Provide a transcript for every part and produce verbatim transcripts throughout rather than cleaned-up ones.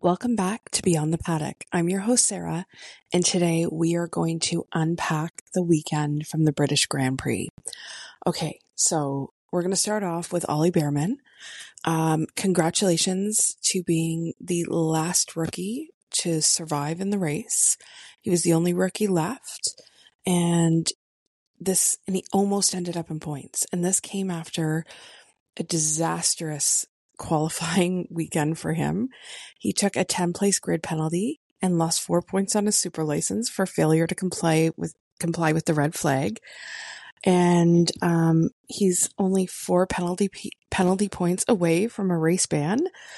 Welcome back to Beyond the Paddock. I'm your host, Sarah, and today we are going to unpack the weekend from the British Grand Prix. Okay, so we're going to start off with Ollie Bearman. Um, congratulations to being the last rookie to survive in the race. He was the only rookie left, and this, and he almost ended up in points. And this came after a disastrous qualifying weekend for him. He took a ten place grid penalty and lost four points on his super license for failure to comply with comply with the red flag. And um, he's only four penalty penalty points away from a race ban.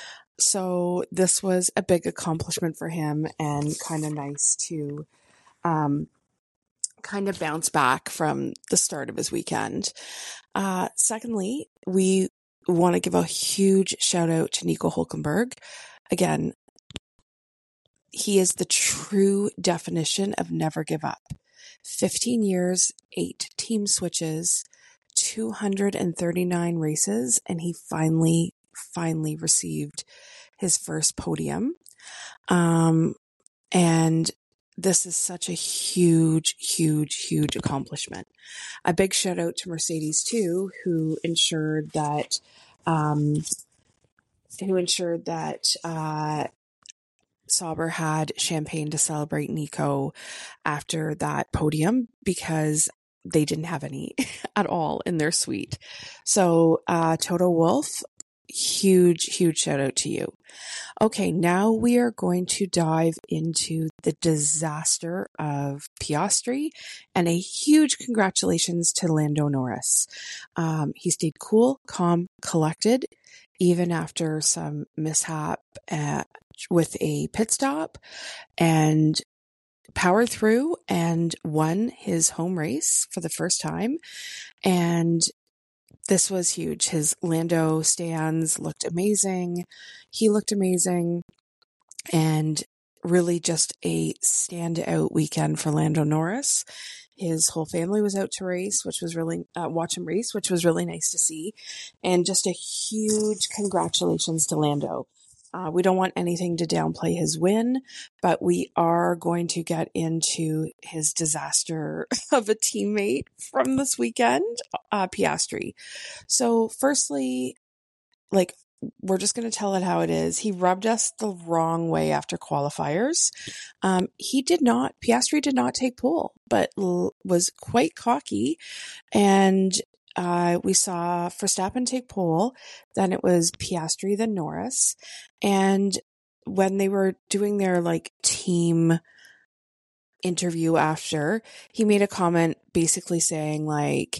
So this was a big accomplishment for him and kind of nice to um, kind of bounce back from the start of his weekend. Uh, secondly, we want to give a huge shout out to Nico Hülkenberg. Again, he is the true definition of never give up. fifteen years, eight team switches, two hundred thirty-nine races, and he finally, finally received his first podium. Um, and this is such a huge, huge, huge accomplishment. A big shout out to Mercedes too, who ensured that, um, who ensured that, uh, Sauber had champagne to celebrate Nico after that podium because they didn't have any at all in their suite. So, uh, Toto Wolff, huge, huge shout out to you. Okay, now we are going to dive into the disaster of Piastri and a huge congratulations to Lando Norris. Um, he stayed cool, calm, collected, even after some mishap at, with a pit stop, and powered through and won his home race for the first time. And this was huge. His Lando stands looked amazing. He looked amazing. And really just a standout weekend for Lando Norris. His whole family was out to race, which was really, uh, watch him race, which was really nice to see. And just a huge congratulations to Lando. Uh, we don't want anything to downplay his win, but we are going to get into his disaster of a teammate from this weekend, uh, Piastri. So firstly, like, we're just going to tell it how it is. He rubbed us the wrong way after qualifiers. Um, he did not, Piastri did not take pole, but l- was quite cocky. And uh, we saw Verstappen take pole. Then it was Piastri, then Norris. And when they were doing their like team interview after, he made a comment basically saying like,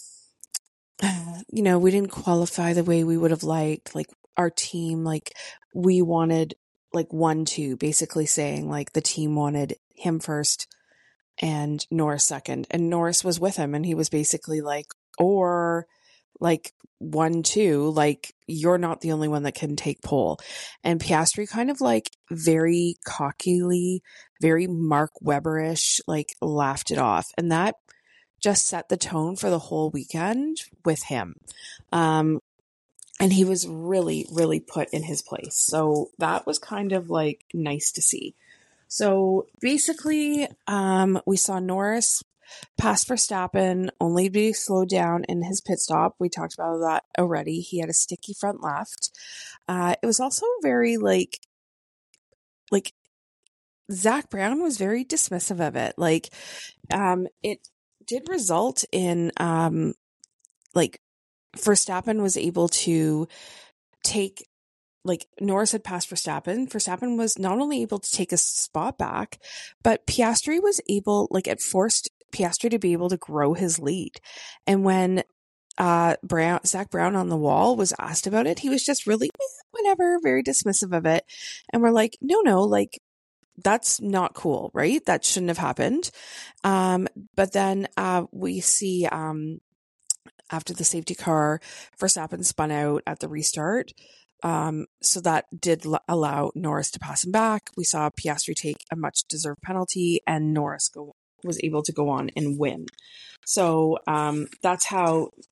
you know, we didn't qualify the way we would have liked, like our team, like we wanted like one, two, basically saying like the team wanted him first and Norris second, and Norris was with him. And he was basically like, or like one, two, like you're not the only one that can take pole. And Piastri kind of like very cockily, very Mark Webberish, like laughed it off. And that just set the tone for the whole weekend with him. Um, and he was really, really put in his place. So that was kind of like nice to see. So basically, um, we saw Norris pass Verstappen, only be slowed down in his pit stop. We talked about that already. He had a sticky front left. Uh, it was also very like, like Zach Brown was very dismissive of it. Like, um, it did result in, um, like Verstappen was able to take, like Norris had passed Verstappen. Verstappen was not only able to take a spot back, but Piastri was able, like it forced Piastri to be able to grow his lead. And when uh, Brown, Zach Brown on the wall was asked about it, he was just really, eh, whatever, very dismissive of it. And we're like, no, no, like, that's not cool, right? That shouldn't have happened. Um, but then uh, we see um, after the safety car, Verstappen spun out at the restart. Um, so that did l- allow Norris to pass him back. We saw Piastri take a much deserved penalty, and Norris go was able to go on and win. So um, that's how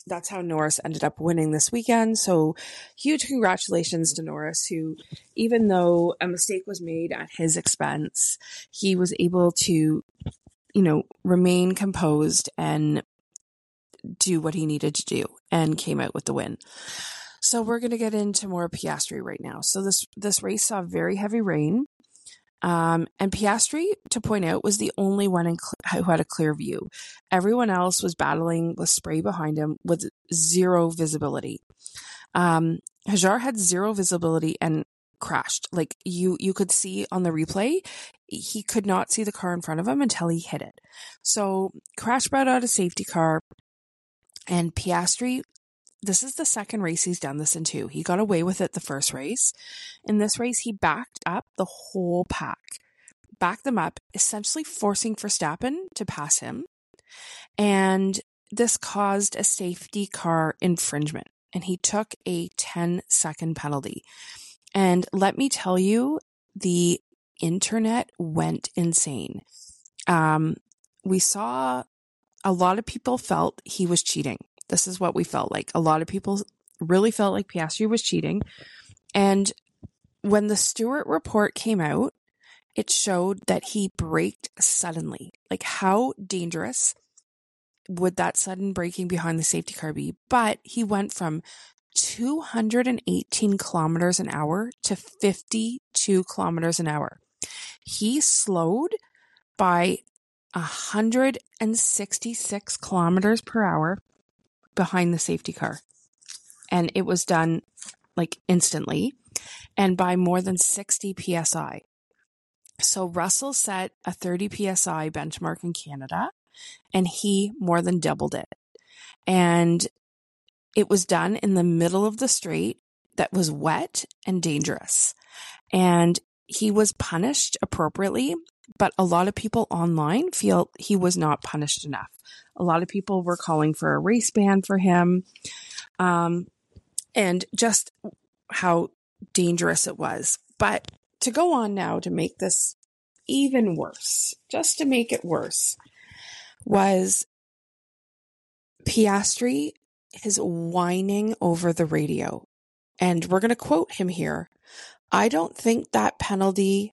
that's how Norris ended up winning this weekend. So huge congratulations to Norris, who, even though a mistake was made at his expense, he was able to, you know, remain composed and do what he needed to do and came out with the win. So we're going to get into more Piastri right now. So this, this race saw very heavy rain. Um, and Piastri, to point out, was the only one in cl- who had a clear view. Everyone else was battling with spray behind him with zero visibility. Um, Hajar had zero visibility and crashed. Like you, you could see on the replay, he could not see the car in front of him until he hit it. So crash brought out a safety car, and Piastri, this is the second race he's done this in two. He got away with it the first race. In this race, he backed up the whole pack, backed them up, essentially forcing Verstappen to pass him. And this caused a safety car infringement, and he took a ten second penalty. And let me tell you, the internet went insane. Um, we saw a lot of people felt he was cheating. This is what we felt like. A lot of people really felt like Piastri was cheating. And when the Stewart report came out, it showed that he braked suddenly. Like, how dangerous would that sudden braking behind the safety car be? But he went from two hundred eighteen kilometers an hour to fifty-two kilometers an hour. He slowed by one hundred sixty-six kilometers per hour behind the safety car. And it was done like instantly and by more than sixty P S I. So Russell set a thirty P S I benchmark in Canada, and he more than doubled it. And it was done in the middle of the straight that was wet and dangerous. And he was punished appropriately, but a lot of people online feel he was not punished enough. A lot of people were calling for a race ban for him, um, and just how dangerous it was. But to go on now to make this even worse, just to make it worse, was Piastri, his whining over the radio. And we're going to quote him here. I don't think that penalty,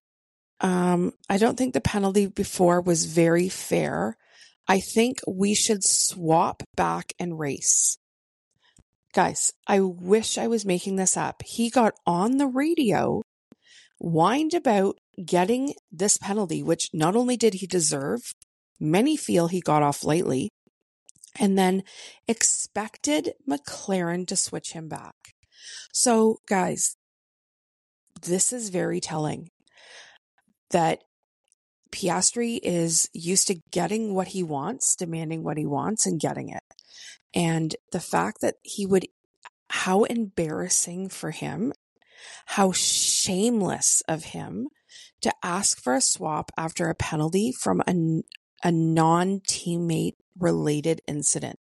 um, I don't think the penalty before was very fair. I think we should swap back and race. Guys, I wish I was making this up. He got on the radio, whined about getting this penalty, which not only did he deserve, many feel he got off lightly, and then expected McLaren to switch him back. So, guys, this is very telling that Piastri is used to getting what he wants, demanding what he wants, and getting it. And the fact that he would, how embarrassing for him, how shameless of him to ask for a swap after a penalty from a, a non-teammate related incident.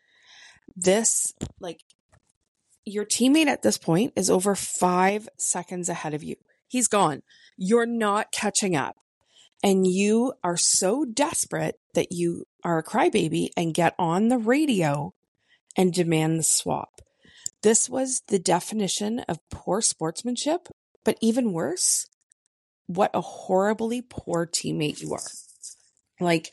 This, like, your teammate at this point is over five seconds ahead of you. He's gone. You're not catching up. And you are so desperate that you are a crybaby and get on the radio and demand the swap. This was the definition of poor sportsmanship, but even worse, what a horribly poor teammate you are. Like,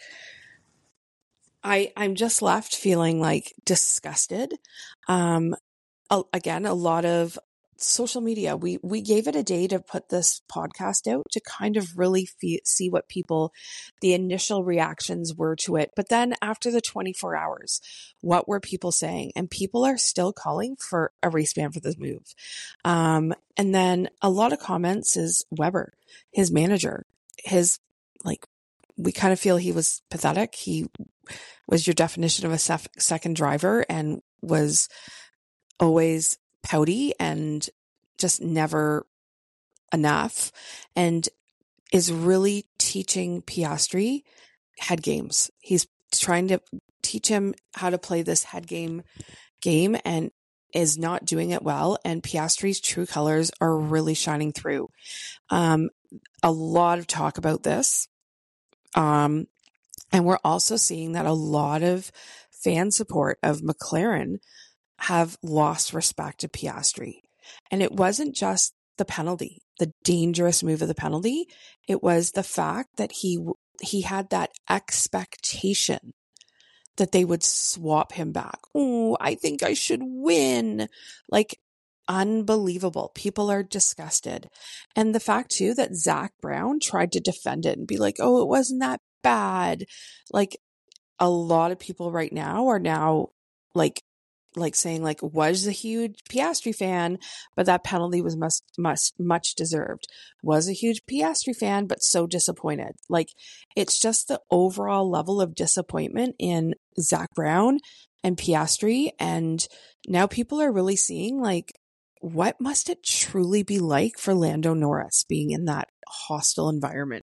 I, I'm just left feeling like disgusted. Um, again, a lot of social media, we, we gave it a day to put this podcast out to kind of really fee- see what people, the initial reactions were to it. But then after the twenty-four hours, what were people saying? And people are still calling for a race ban for this move. Um, and then a lot of comments is Weber, his manager, his, like, we kind of feel he was pathetic. He was your definition of a sef- second driver and was always pouty and just never enough, and is really teaching Piastri head games. He's trying to teach him how to play this head game game and is not doing it well. And Piastri's true colors are really shining through. Um, a lot of talk about this. Um, and we're also seeing that a lot of fan support of McLaren have lost respect to Piastri. And it wasn't just the penalty, the dangerous move of the penalty. It was the fact that he he had that expectation that they would swap him back. Oh, I think I should win. Like, unbelievable. People are disgusted. And the fact too that Zach Brown tried to defend it and be like, oh, it wasn't that bad. Like, a lot of people right now are now like, like saying like, was a huge Piastri fan, but that penalty was must, must, much deserved. Was a huge Piastri fan, but so disappointed. Like, it's just the overall level of disappointment in Zach Brown and Piastri. And now people are really seeing like, what must it truly be like for Lando Norris being in that hostile environment?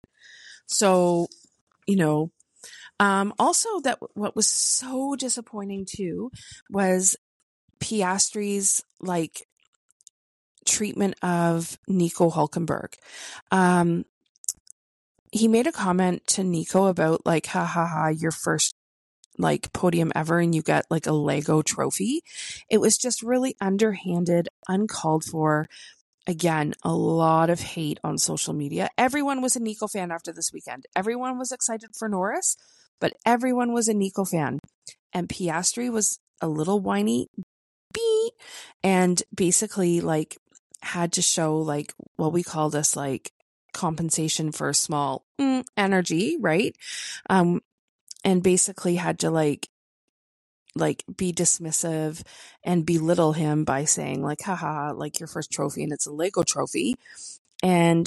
So, you know, Um, also that what was so disappointing too was Piastri's like treatment of Nico Hülkenberg. Um, he made a comment to Nico about like, ha ha ha, your first like podium ever and you get like a Lego trophy. It was just really underhanded, uncalled for. Again, a lot of hate on social media. Everyone was a Nico fan after this weekend. Everyone was excited for Norris, but everyone was a Nico fan. And Piastri was a little whiny bee and basically like had to show like what we call this like compensation for small mm, energy, right? Um, and basically had to like like be dismissive and belittle him by saying like, haha, like your first trophy and it's a Lego trophy. And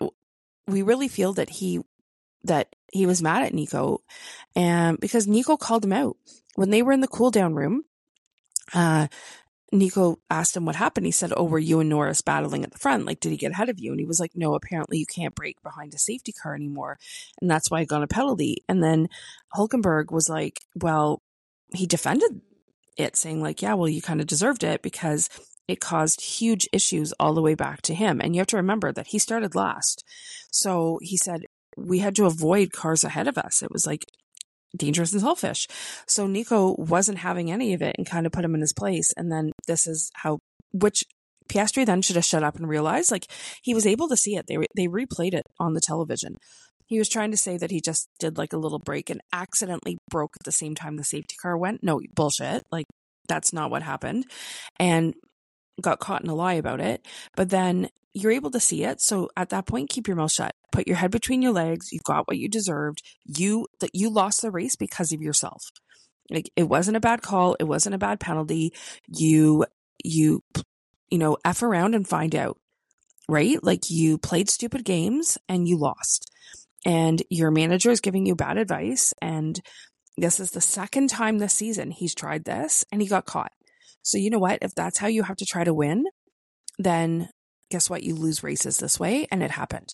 we really feel that he, that he was mad at Nico and because Nico called him out when they were in the cool down room. Uh, Nico asked him what happened. He said, oh, were you and Norris battling at the front? Like, did he get ahead of you? And he was like, no, apparently you can't brake behind a safety car anymore. And that's why I got a penalty. And then Hülkenberg was like, well, he defended it saying like, yeah, well, you kind of deserved it because it caused huge issues all the way back to him. And you have to remember that he started last. So he said, we had to avoid cars ahead of us. It was like dangerous and selfish. So Nico wasn't having any of it and kind of put him in his place. And then this is how, which Piastri then should have shut up and realized like he was able to see it. They, they replayed it on the television. He was trying to say that he just did like a little break and accidentally broke at the same time the safety car went. No, bullshit. Like that's not what happened. And got caught in a lie about it. But then you're able to see it. So at that point, keep your mouth shut. Put your head between your legs. You got what you deserved. You that you lost the race because of yourself. Like it wasn't a bad call. It wasn't a bad penalty. You you you know, F around and find out. Right? Like you played stupid games and you lost. And your manager is giving you bad advice. And this is the second time this season he's tried this and he got caught. So you know what? If that's how you have to try to win, then guess what? You lose races this way. And it happened.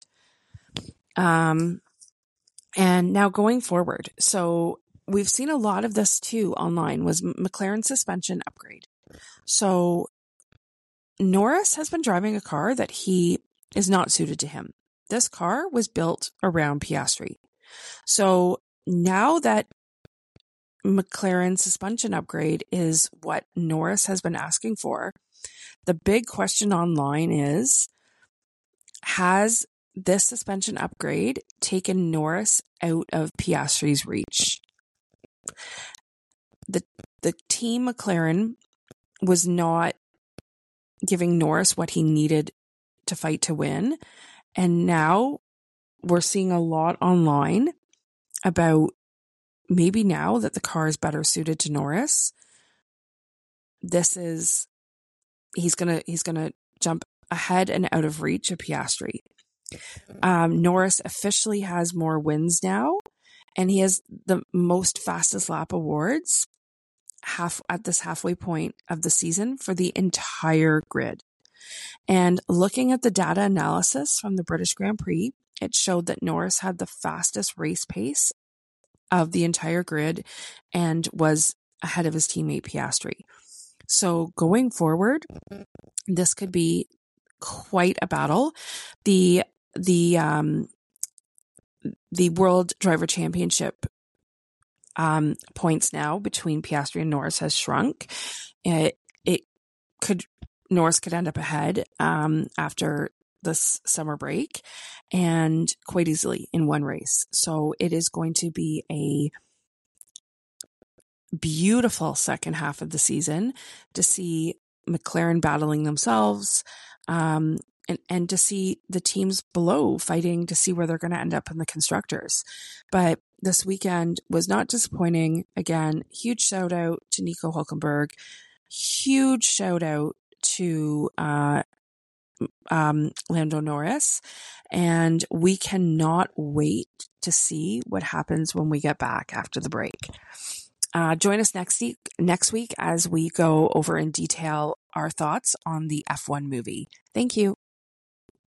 Um, and now going forward. So we've seen a lot of this too online was McLaren suspension upgrade. So Norris has been driving a car that he is not suited to him. This car was built around Piastri. So now that McLaren suspension upgrade is what Norris has been asking for, the big question online is, has this suspension upgrade taken Norris out of Piastri's reach? The the team McLaren was not giving Norris what he needed to fight to win. And now we're seeing a lot online about maybe now that the car is better suited to Norris, this is, he's going to, he's going to jump ahead and out of reach of Piastri. Um, Norris officially has more wins now, and he has the most fastest lap awards half at this halfway point of the season for the entire grid. And looking at the data analysis from the British Grand Prix, it showed that Norris had the fastest race pace of the entire grid and was ahead of his teammate Piastri. So going forward, this could be quite a battle. The the um the World Driver Championship um, points now between Piastri and Norris has shrunk. It, it could, Norris could end up ahead um, after this summer break, and quite easily in one race. So it is going to be a beautiful second half of the season to see McLaren battling themselves, um, and, and to see the teams below fighting to see where they're going to end up in the constructors. But this weekend was not disappointing. Again, huge shout out to Nico Hülkenberg, huge shout out to uh, um, Lando Norris, and we cannot wait to see what happens when we get back after the break. Uh, join us next week, next week as we go over in detail our thoughts on the F one movie. Thank you.